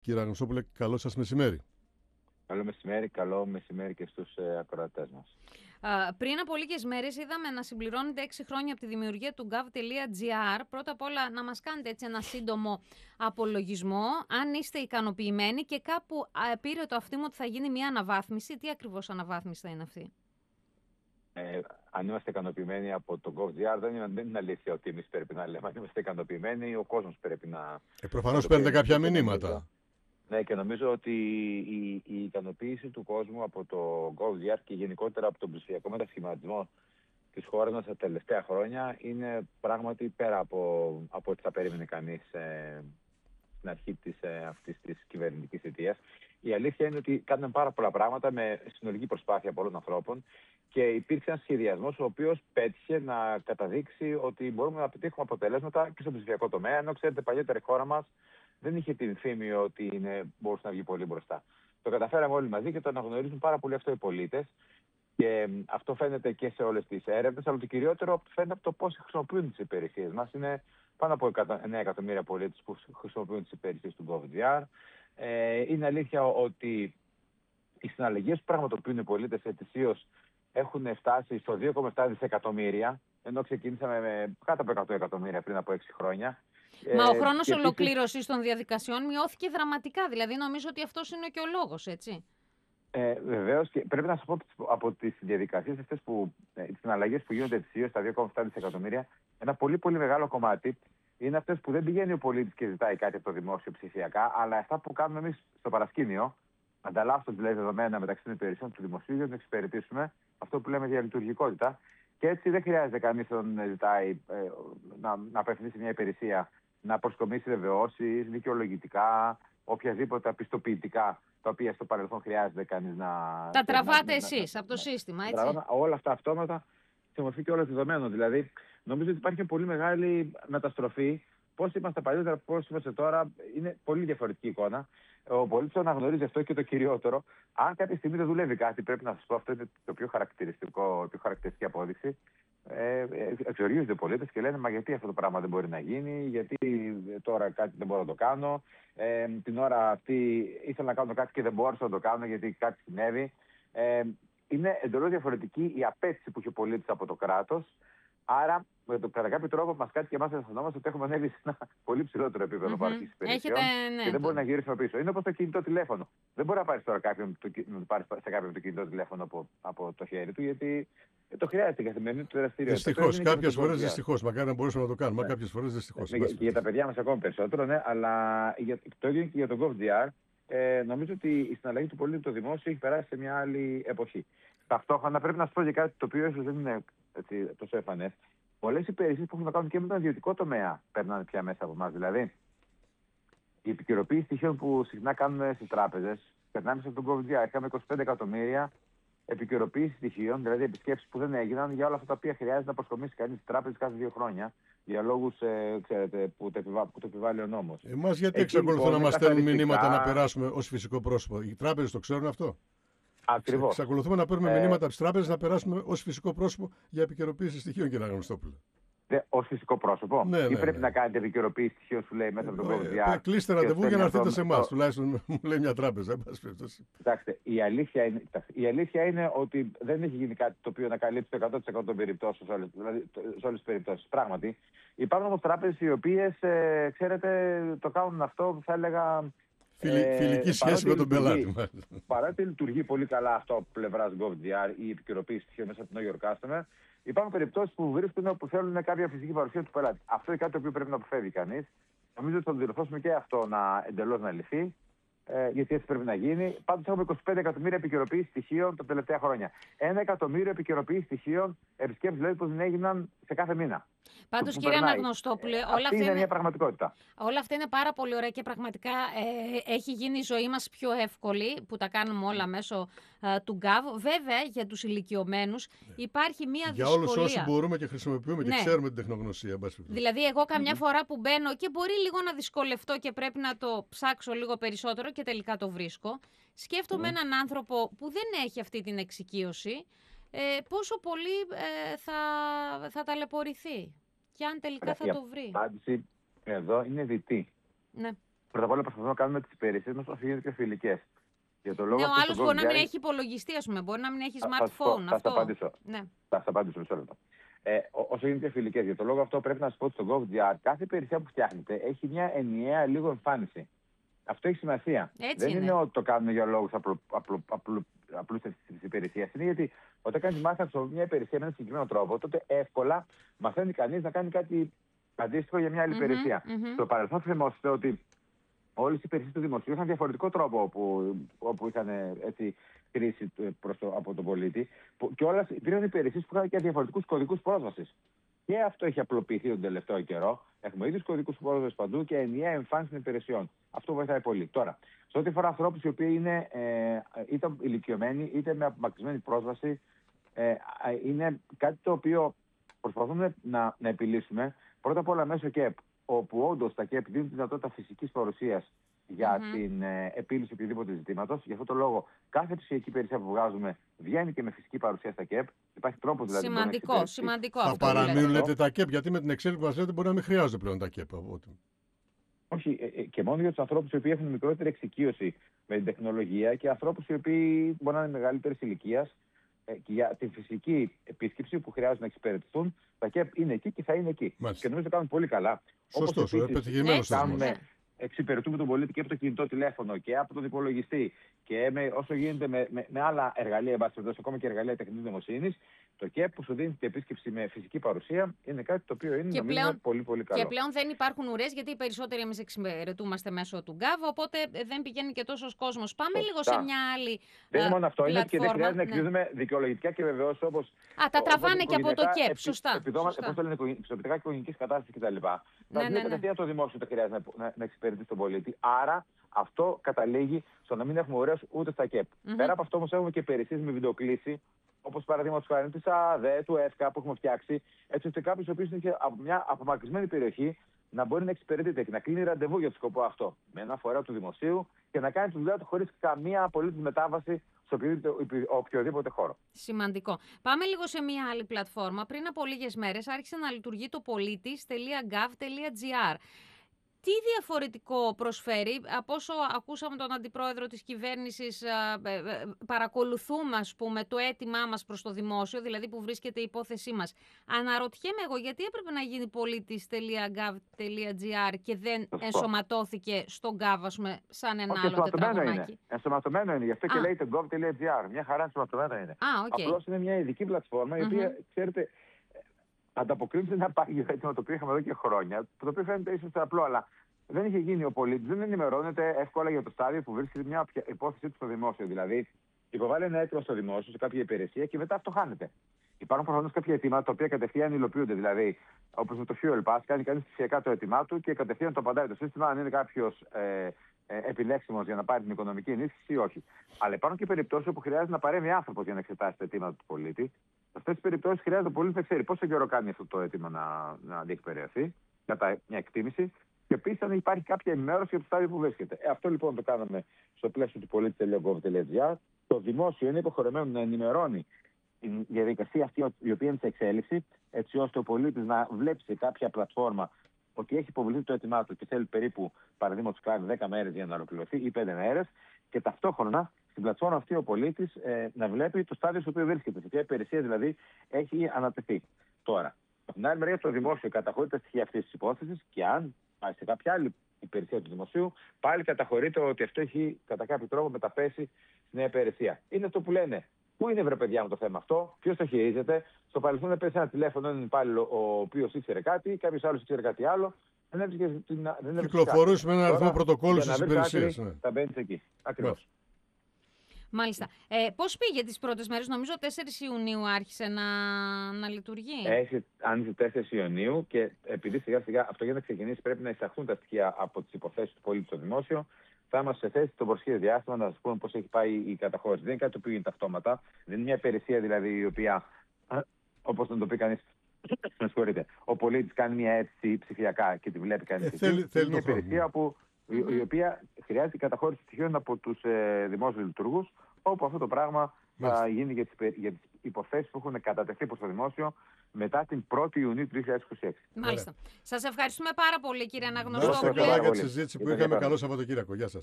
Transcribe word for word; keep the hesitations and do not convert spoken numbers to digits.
Κύριε Αγνωστόπουλε, καλό σας μεσημέρι. Καλό μεσημέρι, καλό μεσημέρι και στους ε, ακροατές μας. Uh, πριν από λίγες μέρες είδαμε να συμπληρώνεται έξι χρόνια από τη δημιουργία του gov.gr. Πρώτα απ' όλα να μας κάνετε έτσι ένα σύντομο απολογισμό, αν είστε ικανοποιημένοι και κάπου uh, πήρε το αυτίμο ότι θα γίνει μια αναβάθμιση. Τι ακριβώς αναβάθμιση θα είναι αυτή? Ε, αν είμαστε ικανοποιημένοι από το gov.gr, δεν είναι, δεν είναι αλήθεια ότι εμείς πρέπει να λέμε. Αν είμαστε ικανοποιημένοι, ο κόσμος πρέπει να... Ε, προφανώς παίρνετε κάποια μηνύματα. Ναι, και νομίζω ότι η, η ικανοποίηση του κόσμου από το gov.gr και γενικότερα από τον ψηφιακό μετασχηματισμό της χώρας μας τα τελευταία χρόνια είναι πράγματι πέρα από, από ό,τι θα περίμενε κανείς ε, στην αρχή της, ε, αυτής της κυβερνητικής θητείας. Η αλήθεια είναι ότι κάνουμε πάρα πολλά πράγματα με συνολική προσπάθεια πολλών ανθρώπων και υπήρξε ένας σχεδιασμός ο οποίος πέτυχε να καταδείξει ότι μπορούμε να πετύχουμε αποτελέσματα και στο ψηφιακό τομέα. Ενώ ξέρετε, παλιότερα η χώρα μας δεν είχε την φήμη ότι είναι, μπορούσε να βγει πολύ μπροστά. Το καταφέραμε όλοι μαζί και το αναγνωρίζουν πάρα πολύ αυτό οι πολίτες. Και αυτό φαίνεται και σε όλες τις έρευνες, αλλά το κυριότερο φαίνεται από το πώς χρησιμοποιούν τις υπηρεσίες μας. Είναι πάνω από εννέα εκατομμύρια πολίτες που χρησιμοποιούν τις υπηρεσίες του gov.gr. Ε, είναι αλήθεια ότι οι συναλλαγές που πραγματοποιούν οι πολίτες ετησίως έχουν φτάσει στο δύο κόμμα επτά δισεκατομμύρια, ενώ ξεκίνησαμε με κάτω από εκατό εκατομμύρια πριν από έξι χρόνια. Μα ο χρόνος ε, ολοκλήρωσης των διαδικασιών μειώθηκε δραματικά. Δηλαδή, νομίζω ότι αυτός είναι και ο λόγος, έτσι. Ε, Βεβαίως, και πρέπει να σας πω από τις διαδικασίες αυτές που, ε, τις συναλλαγές που γίνονται ετησίως στα δύο κόμμα επτά δισεκατομμύρια, ένα πολύ πολύ μεγάλο κομμάτι είναι αυτές που δεν πηγαίνει ο πολίτης και ζητάει κάτι από το δημόσιο ψηφιακά, αλλά αυτά που κάνουμε εμείς στο παρασκήνιο, ανταλλάσσοντας δηλαδή δεδομένα μεταξύ των υπηρεσιών του δημοσίου για να εξυπηρετήσουμε αυτό που λέμε διαλειτουργικότητα. Και έτσι δεν χρειάζεται κανείς να ζητάει ε, να, να απευθυνθεί σε μια υπηρεσία να προσκομίσει βεβαιώσεις, δικαιολογητικά, οποιαδήποτε πιστοποιητικά, τα οποία στο παρελθόν χρειάζεται κανείς να... Τα τραβάτε να, εσείς να, από το να, σύστημα, έτσι. Τραβάμε όλα αυτά αυτόματα σε μορφή και όλων δεδομένων. Δηλαδή, νομίζω ότι υπάρχει πολύ μεγάλη μεταστροφή. Πώς είμαστε παλιότερα, πώς είμαστε τώρα, είναι πολύ διαφορετική εικόνα. Ο πολίτης αναγνωρίζει αυτό και το κυριότερο. Αν κάποια στιγμή δεν δουλεύει κάτι, πρέπει να σας πω, αυτό είναι το πιο χαρακτηριστικό, πιο χαρακτηριστική απόδειξη. Ε, εξοργίζονται οι πολίτες και λένε: μα γιατί αυτό το πράγμα δεν μπορεί να γίνει, γιατί τώρα κάτι δεν μπορώ να το κάνω. Ε, την ώρα αυτή ήθελα να κάνω κάτι και δεν μπόρεσα να το κάνω γιατί κάτι συνέβη. Ε, είναι εντελώς διαφορετική η απέτηση που έχει ο πολίτης από το κράτος. Άρα, με το, κατά κάποιο τρόπο, μας κάνει και εμάς να αισθανόμαστε ότι έχουμε ανέβει σε ένα πολύ ψηλότερο επίπεδο mm-hmm. παροχής υπηρεσιών ναι, και δεν μπορεί να γυρίσουμε πίσω. Είναι όπως το κινητό τηλέφωνο. Δεν μπορεί να πάρει τώρα κάποιον, το, να πάρεις σε κάποιον το κινητό τηλέφωνο από, από το χέρι του, γιατί το χρειάζεται η καθημερινή του δραστηριότητα. Δυστυχώς, κάποιες φορές δυστυχώς. Μακάρι να μπορούσαμε να το κάνουμε, ναι. κάποιες φορές δυστυχώς. Ναι, και για τα παιδιά μας ακόμα περισσότερο, ναι, αλλά για, το ίδιο και για το gov.gr. Ε, νομίζω ότι η συναλλαγή του πολίτη το δημόσιο έχει περάσει σε μια άλλη εποχή. Ταυτόχρονα πρέπει να σα πω για κάτι το οποίο ίσως δεν είναι έτσι, τόσο εμφανές. Πολλές υπηρεσίες που έχουν να κάνουν και με τον ιδιωτικό τομέα περνάνε πια μέσα από εμάς. Δηλαδή, η επικαιροποίηση στοιχείων που συχνά κάνουμε στις τράπεζες περνάμε από τον gov.gr. Είχαμε είκοσι πέντε εκατομμύρια επικαιροποίηση στοιχείων, δηλαδή επισκέψεις που δεν έγιναν για όλα αυτά τα οποία χρειάζεται να προσκομίσει κανείς στις τράπεζες κάθε δύο χρόνια. Για λόγους ε, ξέρετε, που, το επιβα... που το επιβάλλει ο νόμος. Εμάς γιατί Εκεί, εξακολουθούν λοιπόν, να μας στέλνουν καθαριστικά... μηνύματα να περάσουμε ως φυσικό πρόσωπο? Οι τράπεζες το ξέρουν αυτό? Ακριβώς. Εξακολουθούμε να παίρνουμε ε... μηνύματα από τις τράπεζες να περάσουμε ως φυσικό πρόσωπο για επικαιροποίηση στοιχείων, κύριε Αγνωστόπουλε. Ως φυσικό πρόσωπο, ναι, ναι, ή πρέπει ναι. να κάνετε επικαιροποίηση στοιχείων, σου λέει μέσα από τον gov.gr. Κλείστε ραντεβού για να έρθετε σε εμάς, τουλάχιστον μου λέει μια τράπεζα. Κοιτάξτε, η αλήθεια, είναι, η αλήθεια είναι ότι δεν έχει γίνει κάτι το οποίο να καλύψει το εκατό τοις εκατό των περιπτώσεων, δηλαδή σε όλες τις περιπτώσεις. Πράγματι, υπάρχουν όμως τράπεζες οι οποίες, ε, ξέρετε, το κάνουν αυτό, θα έλεγα. Φιλι, ε, φιλική σχέση με τον πελάτη. Παρότι λειτουργεί πολύ καλά αυτό από πλευράς gov.gr ή η επικαιροποίηση στοιχείων μέσα από τον Know Your Customer, υπάρχουν περιπτώσεις που βρίσκουν που θέλουν κάποια φυσική παρουσία του πελάτη. Αυτό είναι κάτι το οποίο πρέπει να αποφεύγει κανείς. Νομίζω ότι θα το διορθώσουμε και αυτό να, εντελώς να λυθεί, ε, γιατί έτσι πρέπει να γίνει. Πάντως έχουμε είκοσι πέντε εκατομμύρια επικαιροποίηση στοιχείων τα τελευταία χρόνια. Ένα εκατομμύριο επικαιροποίηση στοιχείων, επισκέψεις δηλαδή που δεν έγιναν σε κάθε μήνα. Πάντως, κύριε Αναγνωστόπουλε, όλα αυτή αυτά είναι είναι μια πραγματικότητα. Όλα αυτά είναι πάρα πολύ ωραία και πραγματικά ε, έχει γίνει η ζωή μας πιο εύκολη που τα κάνουμε όλα μέσω ε, του Gov. Βέβαια, για τους ηλικιωμένους ναι. υπάρχει μία για δυσκολία. Για όλους όσους μπορούμε και χρησιμοποιούμε ναι. και ξέρουμε την τεχνογνωσία. Δηλαδή, εγώ καμιά mm-hmm. φορά που μπαίνω και μπορεί λίγο να δυσκολευτώ και πρέπει να το ψάξω λίγο περισσότερο και τελικά το βρίσκω, σκέφτομαι mm-hmm. έναν άνθρωπο που δεν έχει αυτή την εξοικείωση, ε, πόσο πολύ ε, θα, θα ταλαιπωρηθεί. Και αν τελικά θα η το βρει. Η απάντηση εδώ είναι διτή. Ναι. πρώτα απ' όλα προσπαθούμε να κάνουμε τις υπηρεσίες μας όσο γίνεται πιο φιλικές. Για το λόγο Ναι, ο αυτό άλλος στο μπορεί να μην GoVR έχει υπολογιστή, ας πούμε, μπορεί να μην έχει θα- θα σου πω, smartphone. θα Αυτό. σας απαντήσω. Ναι. Θα σας απαντήσω μισό λεπτό. Ε, ό- όσο γίνεται πιο φιλικές. Για το λόγο αυτό πρέπει να σας πω ότι στο GoVR κάθε υπηρεσία που φτιάχνετε έχει μια ενιαία λίγο εμφάνιση. Αυτό έχει σημασία. Έτσι Δεν είναι. είναι ότι το κάνουμε για λόγους απλου, απλου, απλου, απλούστευσης της υπηρεσίας. Είναι γιατί όταν κάνεις μάθημα από μια υπηρεσία με έναν συγκεκριμένο τρόπο, τότε εύκολα μαθαίνει κανείς να κάνει κάτι αντίστοιχο για μια άλλη Μμμ, υπηρεσία. μμμ. Στο παρελθόν θυμόσαστε ότι όλες οι υπηρεσίες του δημοσίου είχαν διαφορετικό τρόπο όπου, όπου είχαν έτσι, χρήση του- προς το, από τον πολίτη. Που, και όλες υπήρχαν υπηρεσίες που είχαν και διαφορετικούς κωδικούς πρόσβασης. Και αυτό έχει απλοποιηθεί τον τελευταίο καιρό. Έχουμε ίδιους κωδικούς πρόσβασης παντού και ενιαία εμφάνιση των υπηρεσιών. Αυτό βοηθάει πολύ. Τώρα, σε ό,τι αφορά ανθρώπους οι οποίοι είναι ε, είτε ηλικιωμένοι είτε με απομακρυσμένη πρόσβαση, ε, είναι κάτι το οποίο προσπαθούμε να, να επιλύσουμε πρώτα απ' όλα μέσω ΚΕΠ, όπου όντως τα ΚΕΠ δίνουν τη δυνατότητα φυσικής παρουσίας για Μμμ. την ε, επίλυση οποιοδήποτε ζητήματος. Γι' αυτό το λόγο, κάθε ψηφιακή υπηρεσία που βγάζουμε βγαίνει και με φυσική παρουσία στα ΚΕΠ. Υπάρχει τρόπο δηλαδή που μπορεί να Σημαντικό, εξυπηρετήσει. σημαντικό Θα αυτό που λέτε. παραμείνουν λέτε, τα ΚΕΠ, γιατί με την εξέλιξη που μας λέτε μπορεί να μην χρειάζονται πλέον τα ΚΕΠ. από ό,τι. Όχι, ε, ε, και μόνο για του ανθρώπου οι οποίοι έχουν μικρότερη εξοικείωση με την τεχνολογία και ανθρώπου οι οποίοι μπορεί να είναι μεγαλύτερη ηλικία. Και για τη φυσική επίσκεψη που χρειάζεται να εξυπηρετηθούν, τα ΚΕΠ είναι εκεί και θα είναι εκεί. Μάλιστα. Και νομίζω το κάνουν πολύ καλά. Σωστός, Όπως επίσης, πετυχημένος Ναι, θεσμός. ναι. εξυπηρετούμε τον πολίτη και από το κινητό τηλέφωνο και από τον υπολογιστή και με, όσο γίνεται με, με, με άλλα εργαλεία, εν πάση περιπτώσει, ακόμα και εργαλεία τεχνητής νοημοσύνης, το ΚΕΠ που σου δίνει την επίσκεψη με φυσική παρουσία είναι κάτι το οποίο είναι Και νομίζω, πλέον- πολύ πολύ καλό. Και πλέον δεν υπάρχουν ουρές, γιατί οι περισσότεροι εμείς εξυπηρετούμαστε μέσω του Γκάβ, οπότε δεν πηγαίνει και τόσος κόσμος. Πάμε Σωστά. λίγο σε μια άλλη Δεν είναι α, μόνο αυτό, είναι ότι και δεν πλατφόρμα. χρειάζεται να Ναι. εκδίδουμε δικαιολογητικά και βεβαιώσεις όπως. Α, τα τραβάνε και από το ΚΕΠ, σωστά. Επιδόματα, σωστά. πώς το λένε, πιστοποιητικά οικογενειακής κατάστασης κτλ. Τα Ναι, δίνει ναι, ναι. κατευθείαν το δημόσιο, δεν χρειάζεται να, να, να εξυπηρετεί τον πολίτη. Άρα αυτό καταλήγει στο να μην έχουμε ουρές ούτε στα ΚΕΠ. Μμμ. Πέρα από αυτό όμως έχουμε και υπηρεσίες με βιντεοκλήση, όπως παραδείγματος χάρη της ΑΔΕ, του ΕΦΚΑ που έχουμε φτιάξει, έτσι ώστε κάποιος ο οποίος είναι και από μια απομακρυσμένη περιοχή να μπορεί να εξυπηρετείται και να κλείνει ραντεβού για το σκοπό αυτό με ένα φορέα του δημοσίου και να κάνει τη δουλειά του χωρίς καμία απολύτως μετάβαση σε οποιοδήποτε, οποιοδήποτε χώρο. Σημαντικό. Πάμε λίγο σε μια άλλη πλατφόρμα. Πριν από λίγες μέρες άρχισε να λειτουργεί το πολίτης τελεία γκαβ τελεία τζι άρ. Τι διαφορετικό προσφέρει? Από όσο ακούσαμε τον Αντιπρόεδρο της κυβέρνησης, α, ε, ε, παρακολουθούμε, ας πούμε, το αίτημά μας προς το δημόσιο, δηλαδή που βρίσκεται η υπόθεσή μας. Αναρωτιέμαι εγώ γιατί έπρεπε να γίνει πολίτης τελεία γκαβ τελεία τζι άρ και δεν Σωστό. ενσωματώθηκε στο Γκαβ, ας πούμε, σαν ένα Όχι, άλλο ενσωματωμένο τετραγωνάκι. είναι. Ενσωματωμένο είναι. Γι' αυτό και Α. λέγεται γκοβ τελεία τζι άρ. Μια χαρά ενσωματωμένο είναι. Α, οκ. Απλώς είναι μια ειδική πλατφόρμα η οποία, ξέρετε, ανταποκρίνεται σε ένα πάγιο αίτημα το οποίο είχαμε εδώ και χρόνια. Το οποίο φαίνεται ίσως απλό, αλλά δεν είχε γίνει ο πολίτης, δεν ενημερώνεται εύκολα για το στάδιο που βρίσκεται μια υπόθεση του στο δημόσιο. Δηλαδή, υποβάλλει ένα αίτημα στο δημόσιο, σε κάποια υπηρεσία και μετά αυτό χάνεται. Υπάρχουν προφανώς κάποια αιτήματα τα οποία κατευθείαν υλοποιούνται. Δηλαδή, όπως με το Fuel Pass, κάνει κανείς ψηφιακά το αίτημά του και κατευθείαν το απαντάει το σύστημα αν είναι κάποιος ε, ε, επιλέξιμος για να πάρει την οικονομική ενίσχυση ή όχι. Αλλά υπάρχουν και περιπτώσεις όπου χρειάζεται να παρέμβει άνθρωπος για να εξετάσει τα αιτήματα του πολίτη. Σε αυτές τις περιπτώσεις χρειάζεται ο πολίτης να ξέρει πόσο καιρό κάνει αυτό το αίτημα να, να διεκπαιρεωθεί, κατά μια εκτίμηση. Και επίσης αν υπάρχει κάποια ενημέρωση για το στάδιο που βρίσκεται. Ε, αυτό λοιπόν το κάναμε στο πλαίσιο του πολίτη τελεία γκοβ τελεία τζι άρ. Το δημόσιο είναι υποχρεωμένο να ενημερώνει η διαδικασία αυτή η οποία είναι σε εξέλιξη, έτσι ώστε ο πολίτης να βλέπει σε κάποια πλατφόρμα ότι έχει υποβληθεί το αίτημά του και θέλει περίπου, παραδείγματος χάρη, δέκα μέρες για να ολοκληρωθεί ή πέντε μέρες, και ταυτόχρονα στην πλατφόρμα αυτή ο πολίτης ε, να βλέπει το στάδιο στο οποίο βρίσκεται, σε ποια υπηρεσία δηλαδή έχει ανατεθεί. Τώρα, από την άλλη μεριά, το δημόσιο καταχωρεί τα στοιχεία αυτής της υπόθεσης και αν πάει σε κάποια άλλη υπηρεσία του δημοσίου, πάλι καταχωρείται ότι αυτό έχει κατά κάποιο τρόπο μεταπέσει στη νέα υπηρεσία. Είναι αυτό που λένε. Πού είναι, βρε παιδιά μου, το θέμα αυτό, ποιος το χειρίζεται? Στο παρελθόν έπεσε ένα τηλέφωνο, έναν υπάλληλο ο οποίος ήξερε κάτι, κάποιος άλλος ήξερε κάτι άλλο. Δεν έβρισκε την. Κυκλοφορούσε με ένα αριθμό πρωτοκόλλου στις υπηρεσίες. Ναι. Θα μπαίνει εκεί. Ακριβώς. Μάλιστα. Ε, πώς πήγε τις πρώτες μέρες? Νομίζω τέσσερις Ιουνίου άρχισε να, να λειτουργεί. Έχει άνοιξε τέσσερις Ιουνίου και επειδή σιγά σιγά αυτό για να ξεκινήσει πρέπει να εισαχθούν τα στοιχεία από τις υποθέσεις του πολίτη στο δημόσιο. Θα είμαστε σε θέση το προσχέδιο διάστημα να σας πούμε πώς έχει πάει η καταχώρηση. Δεν είναι κάτι το οποίο γίνεται αυτόματα. Δεν είναι μια υπηρεσία δηλαδή η οποία, όπως να το πει κανείς, με συγχωρείτε, ο πολίτης κάνει μια αίτηση ψηφιακά και τη βλέπει κανείς. Ε, θέλει, θέλει είναι μια το υπηρεσία που η, η οποία χρειάζεται καταχώρηση στοιχείων από τους ε, δημόσιους λειτουργούς, όπου αυτό το πράγμα θα γίνει για τις, για τις υποθέσεις που έχουν κατατεθεί προς το δημόσιο μετά την πρώτη Ιουνίου του δύο χιλιάδες είκοσι έξι. Μάλιστα. Σας ευχαριστούμε πάρα πολύ, κύριε Να είστε Αναγνωστόπουλε. καλά για τη συζήτηση που είχαμε. Καλό Σαββατοκύριακο. Γεια σας.